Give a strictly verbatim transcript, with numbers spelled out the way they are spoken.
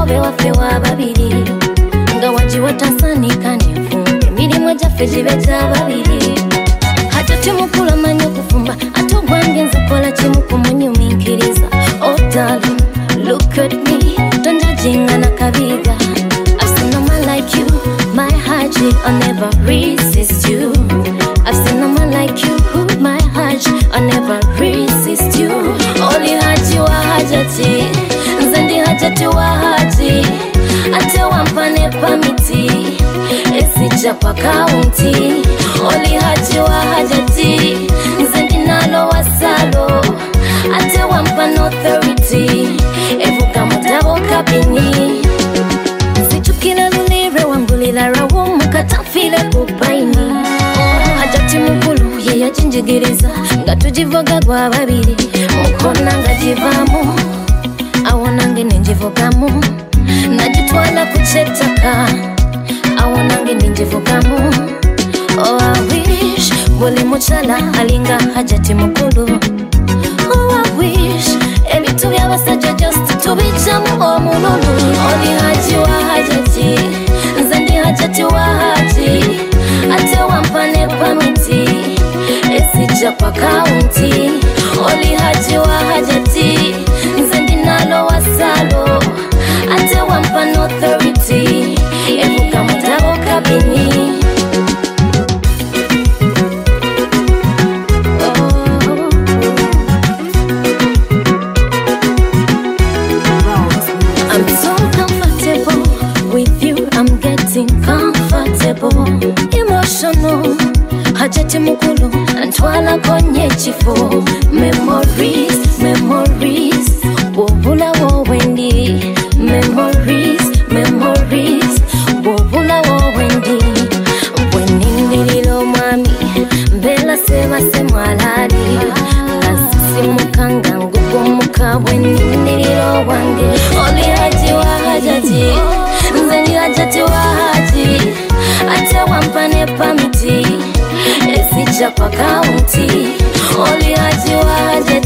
mugobe waffe wa babiri nga wagiwatasanika n'enfumba emirimu gyaffe gibe gya babiri hajati mukulu amanyi okufumba ate ogwange nze kola kimu kumunyuminkiriza. Oh darling, look at me, tonjajinga na kabiga. I've seen no man like you, my heart I'll never resist you. I've seen no man like you, my heart I'll never resist you. Oli haji wa hajati, nzendi hajati wa haji, ate wampane pamiti, esija pa kaunti. Oli haji wa hajati, nzendi nalo wasalo, ate wampane authority, evuka mutabo kabini. Zichukila lulire wangulila rawo mukatafile kupaini. Hajati mukulu ye yachinjigiriza nga tujivoga gwa babiri mukona nga jivamu awonange nenjivogamu najitwala kuchetaka awonange nenjivogamu. Oh I wish buli muchala alinga hajati mukulu. Oh I wish ebitu byabasajja just tubijamu omululu. Oli haji wa hajati nzendi hajati wa haji ate wampane pamiti esija pa kaunti. Oli haji wa hajati nzendi nalo wasalo ate wampane authority evuka mutabo kabini. I'm so comfortable with you, I'm getting comfortable. Emotional, hajati mukulu, antwala konye chifo. Memories, memories, wobula wo wendi. Memories, memories, wobula wo wendi. Wenindi lilo mami, mbela sema semwalali. Kasisi mukanga ngugo muka wenindi lilo wange. Oli haji wa hajati, nzendi hajati wa haji, ate wampane pamiti, esija pa kaunti. Oli haji wa hajati